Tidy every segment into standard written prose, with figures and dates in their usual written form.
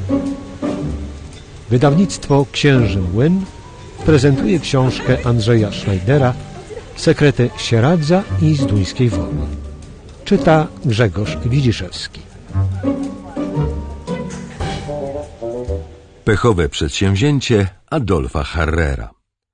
Wydawnictwo Księży Młyn prezentuje książkę Andrzeja Schneidera Sekrety Sieradza i Zduńskiej Woli. Czyta Grzegorz Widziszewski. Pechowe przedsięwzięcie Adolfa Harrera.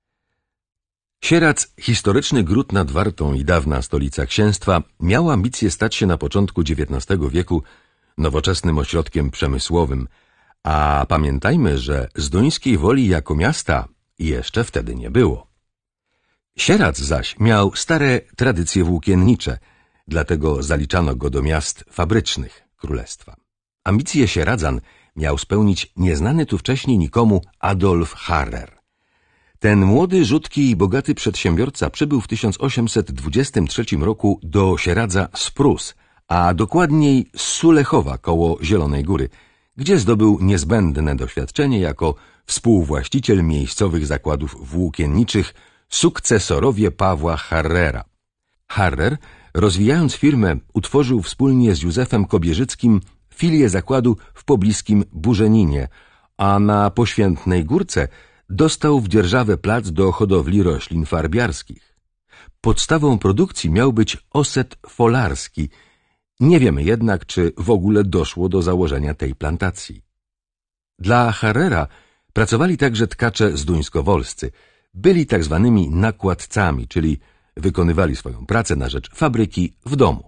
Sieradz, historyczny gród nad Wartą i dawna stolica księstwa, miał ambicje stać się na początku XIX wieku nowoczesnym ośrodkiem przemysłowym, a pamiętajmy, że Zduńskiej Woli jako miasta jeszcze wtedy nie było. Sieradz zaś miał stare tradycje włókiennicze, dlatego zaliczano go do miast fabrycznych królestwa. Ambicje Sieradzan miał spełnić nieznany tu wcześniej nikomu Adolf Harrer. Ten młody, rzutki i bogaty przedsiębiorca przybył w 1823 roku do Sieradza z Prus, a dokładniej z Sulechowa koło Zielonej Góry, gdzie zdobył niezbędne doświadczenie jako współwłaściciel miejscowych zakładów włókienniczych, sukcesorowie Pawła Harrera. Harrer, rozwijając firmę, utworzył wspólnie z Józefem Kobierzyckim filię zakładu w pobliskim Burzeninie, a na Poświętnej Górce dostał w dzierżawę plac do hodowli roślin farbiarskich. Podstawą produkcji miał być oset folarski. Nie wiemy jednak, czy w ogóle doszło do założenia tej plantacji. Dla Harrera pracowali także tkacze zduńskowolscy. Byli tak zwanymi nakładcami, czyli wykonywali swoją pracę na rzecz fabryki w domu.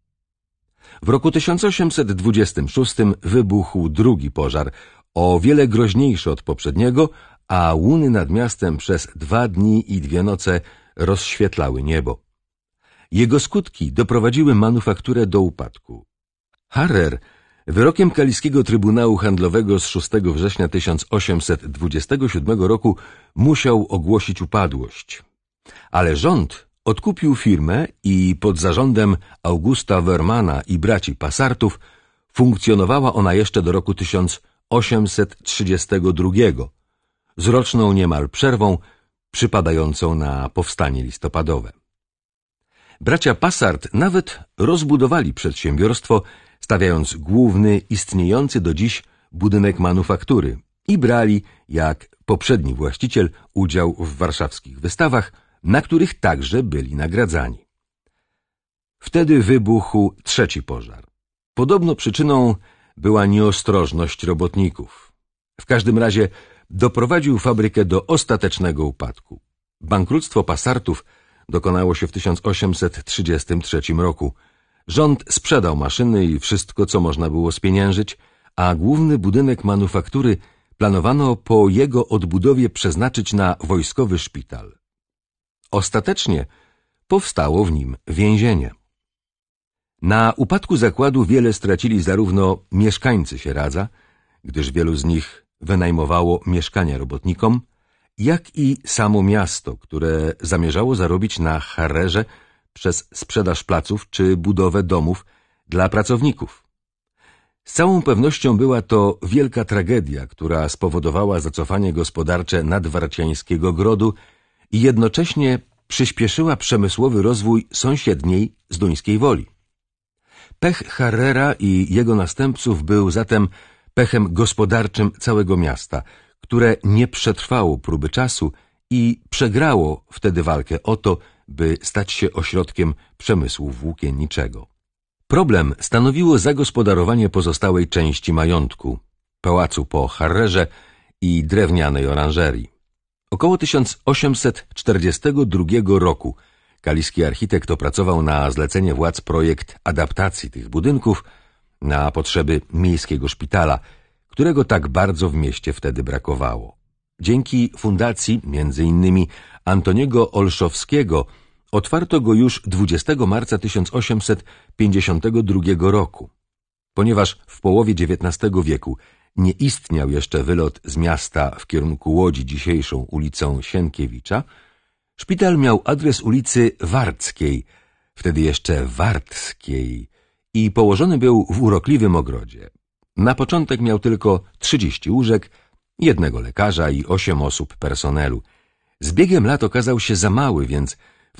W roku 1826 wybuchł drugi pożar, o wiele groźniejszy od poprzedniego, a łuny nad miastem przez 2 dni i 2 noce rozświetlały niebo. Jego skutki doprowadziły manufakturę do upadku. Harrer wyrokiem Kaliskiego Trybunału Handlowego z 6 września 1827 roku musiał ogłosić upadłość. Ale rząd odkupił firmę i pod zarządem Augusta Wermana i braci Passartów funkcjonowała ona jeszcze do roku 1832, z roczną niemal przerwą przypadającą na powstanie listopadowe. Bracia Passart nawet rozbudowali przedsiębiorstwo, stawiając główny, istniejący do dziś budynek manufaktury i brali, jak poprzedni właściciel, udział w warszawskich wystawach, na których także byli nagradzani. Wtedy wybuchł trzeci pożar. Podobno przyczyną była nieostrożność robotników. W każdym razie doprowadził fabrykę do ostatecznego upadku. Bankructwo Passartów dokonało się w 1833 roku. Rząd sprzedał maszyny i wszystko, co można było spieniężyć, a główny budynek manufaktury planowano po jego odbudowie przeznaczyć na wojskowy szpital. Ostatecznie powstało w nim więzienie. Na upadku zakładu wiele stracili zarówno mieszkańcy Sieradza, gdyż wielu z nich wynajmowało mieszkania robotnikom, jak i samo miasto, które zamierzało zarobić na Harrerze przez sprzedaż placów czy budowę domów dla pracowników. Z całą pewnością była to wielka tragedia, która spowodowała zacofanie gospodarcze nadwarciańskiego grodu i jednocześnie przyspieszyła przemysłowy rozwój sąsiedniej Zduńskiej Woli. Pech Harrera i jego następców był zatem pechem gospodarczym całego miasta, które nie przetrwało próby czasu i przegrało wtedy walkę o to, by stać się ośrodkiem przemysłu włókienniczego. Problem stanowiło zagospodarowanie pozostałej części majątku, pałacu po Harrerze i drewnianej oranżerii. Około 1842 roku kaliski architekt opracował na zlecenie władz projekt adaptacji tych budynków na potrzeby miejskiego szpitala, którego tak bardzo w mieście wtedy brakowało. Dzięki fundacji, między innymi Antoniego Olszowskiego, otwarto go już 20 marca 1852 roku. Ponieważ w połowie XIX wieku nie istniał jeszcze wylot z miasta w kierunku Łodzi dzisiejszą ulicą Sienkiewicza, szpital miał adres ulicy Warckiej, wtedy jeszcze Wartskiej, i położony był w urokliwym ogrodzie. Na początek miał tylko 30 łóżek, 1 lekarza i 8 osób personelu. Z biegiem lat okazał się za mały, więc w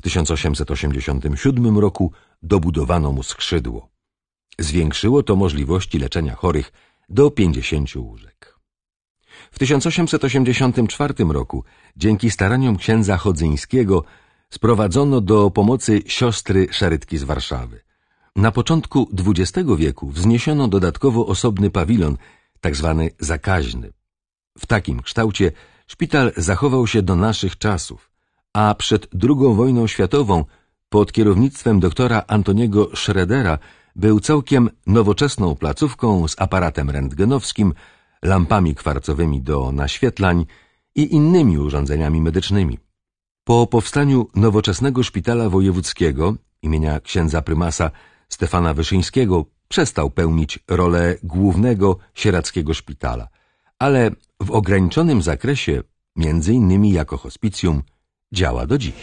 1887 roku dobudowano mu skrzydło. Zwiększyło to możliwości leczenia chorych do 50 łóżek. W 1884 roku dzięki staraniom księdza Chodzyńskiego sprowadzono do pomocy siostry szarytki z Warszawy. Na początku XX wieku wzniesiono dodatkowo osobny pawilon, tak zwany zakaźny. W takim kształcie szpital zachował się do naszych czasów, a przed II wojną światową pod kierownictwem doktora Antoniego Schroedera był całkiem nowoczesną placówką z aparatem rentgenowskim, lampami kwarcowymi do naświetlań i innymi urządzeniami medycznymi. Po powstaniu nowoczesnego szpitala wojewódzkiego imienia księdza prymasa Stefana Wyszyńskiego przestał pełnić rolę głównego sieradzkiego szpitala, ale w ograniczonym zakresie, między innymi jako hospicjum, działa do dziś.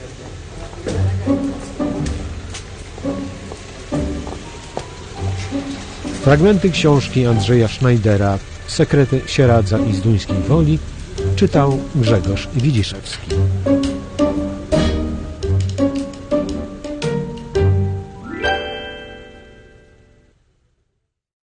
Fragmenty książki Andrzeja Schneidera Sekrety Sieradza i Zduńskiej Woli czytał Grzegorz Widziszewski.